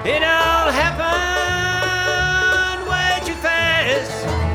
It all happened way too fast.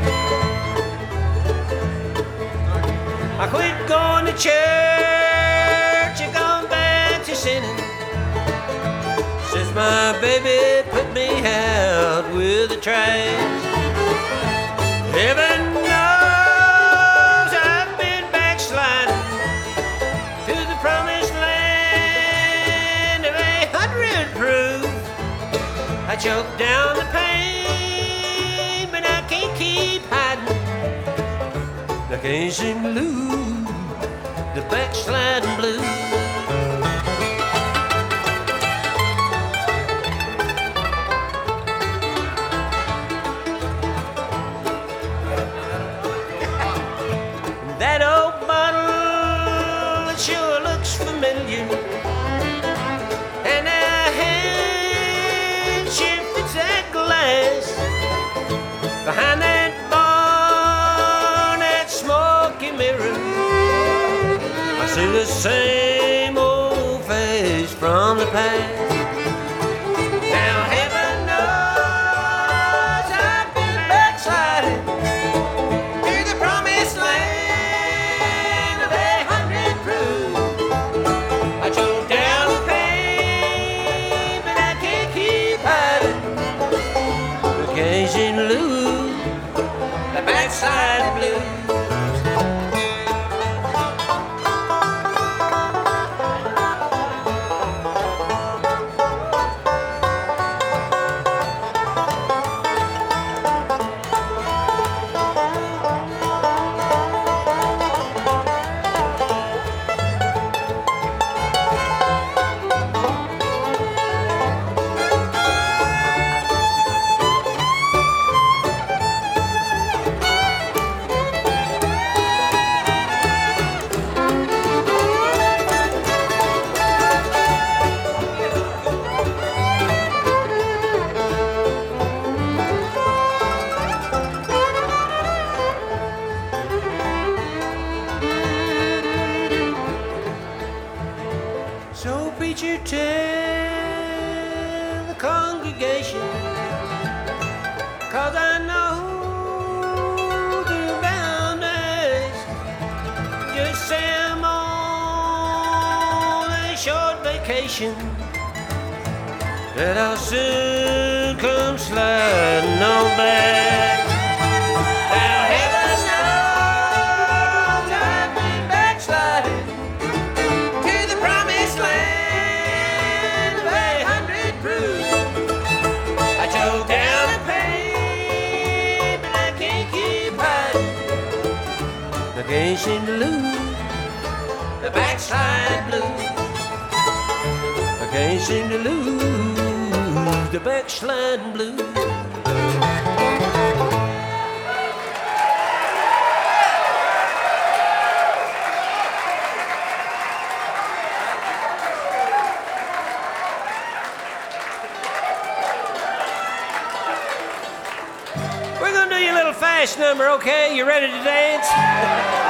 I quit going to church and gone back to sinning since my baby put me out with the trash. Heaven knows I've been backsliding to the promised land of 100 proof. I choke down the pain, but I can't keep hiding. I can't seem to lose the backsliding blues. That old bottle, it sure looks familiar, and a hand sure fits that glass. Behind that bar, that smoky mirror, I see the same old face from the past. Now heaven knows I've been backsliding to the promised land of 100 proof. I choke down the pain, but I can't keep hiding. I can't seem to lose the backslide blues. So preacher, tell the congregation, 'cause I know they're bound to ask. Just say I'm on a short vacation, that I'll soon come sliding on back. Now heaven knows I've been backsliding to the promised land of 100 proof. I choke down the pain, but I can't keep hiding. I can't seem to lose the backslide blues. I can't seem to lose the backslide blues. We're gonna do you a little fast number, okay? You ready to dance?